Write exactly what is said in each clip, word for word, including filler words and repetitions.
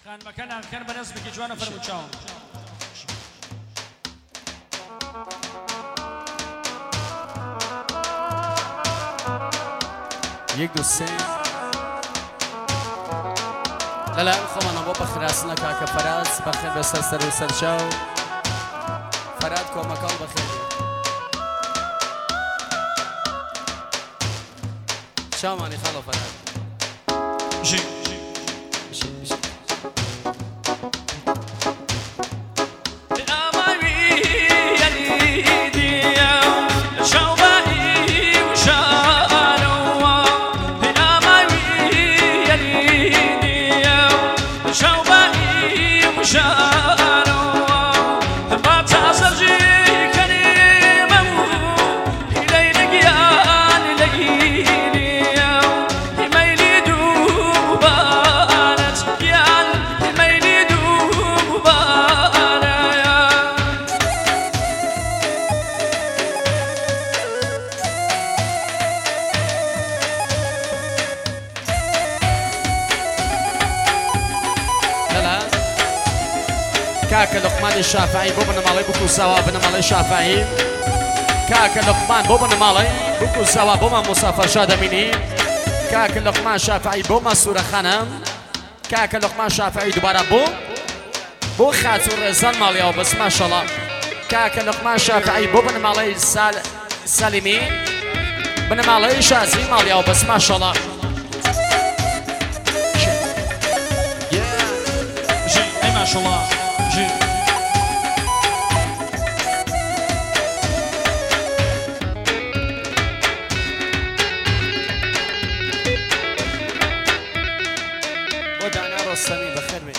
خانمەکە ناکەن بە نەزمێکی جوانە فەرموچاوم. یک دو سه لەلا خۆمانە بۆ بە خراستنە کاکە فەراز بەخێر بەسەر سەر و سەرچاو فەراد کۆمەکەڵ بەخێر چاومانی خاڵە فەراد ژی كاكا لقمان الشافعي بو بنمالي بكو سوا بنمالي الشافعي كاكا لقمان بو بنمالي بكو سوا بو ما مصطفى شادميني كاكا لقمان الشافعي بو ما سورة خانم كاكا لقمان الشافعي دوباره بو بو خاتون رزان ماليا بس ما شاء الله كاكا لقمان الشافعي بو بنمالي سال سالمي بنمالي شازي ماليا بس ما شاء الله ژی ئەی ماشەڵڵا ژی بۆ دانا ڕۆستەمی بەخێر بێ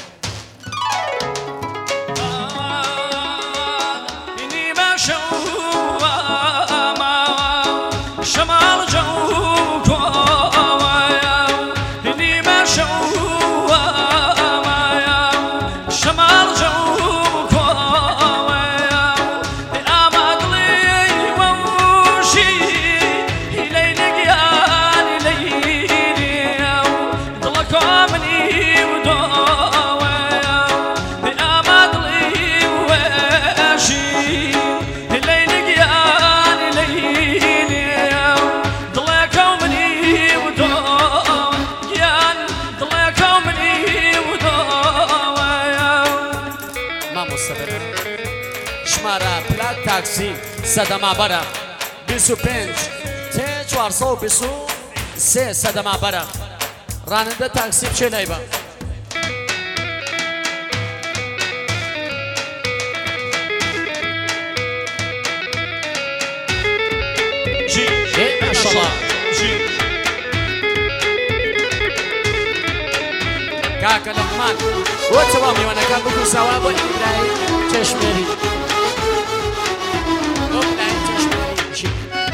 شمارە پلات تاکسی سەدەما بەرە بیست و پێنج تێ چوارسە و بیست و سێ سەدەما بەرە ڕانندە تاکسی بچێ لای بە ژی ماشەڵڵا ژی کاکە لەقمان بۆ چەوا میوانەکان بکو ساوا بۆ ئیبراهیم چێشمێری بۆ ئیبراهیم چێشمێری ژی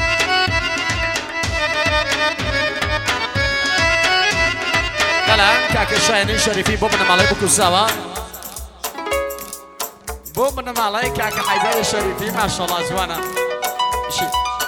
بەڵام کاکە شایەنی شەریفی بۆ بنەماڵەی بکو ساوا بۆ بنەماڵەی کاکە حەیدەری شەریفی ماشەڵڵا جوانە ژی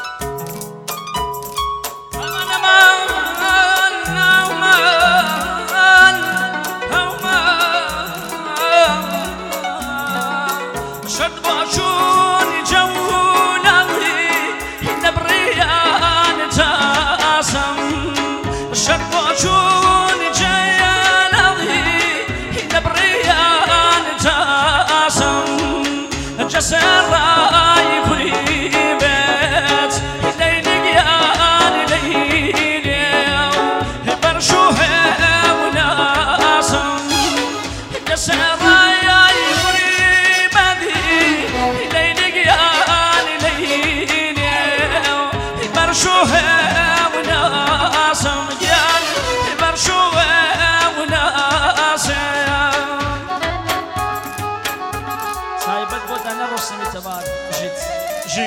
ژی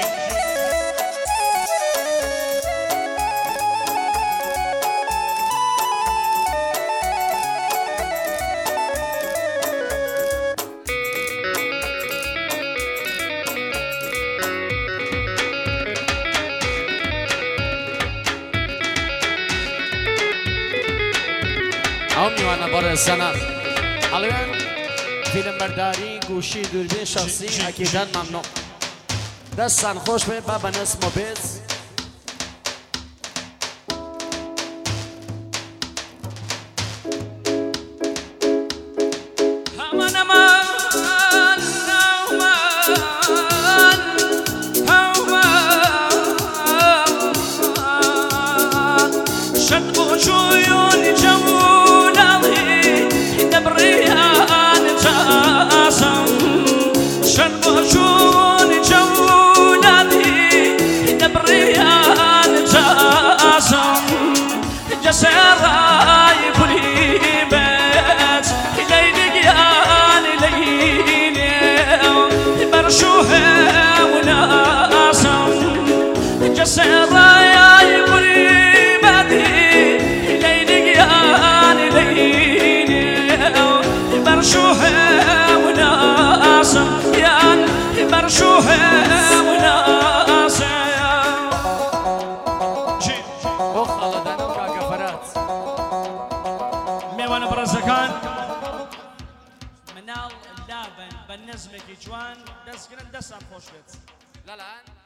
ئەو میوانە بەڕێزانە ئەڵێن فیلمبەرداری گوشی دووربین شخصی ئەکیدان مەمنوع دەستان خۆش بێ با بە نەسمۆ بێت مناڵ لابن بە نەزمێکی جوان دەستگرن دەستان خۆش بێت لەلان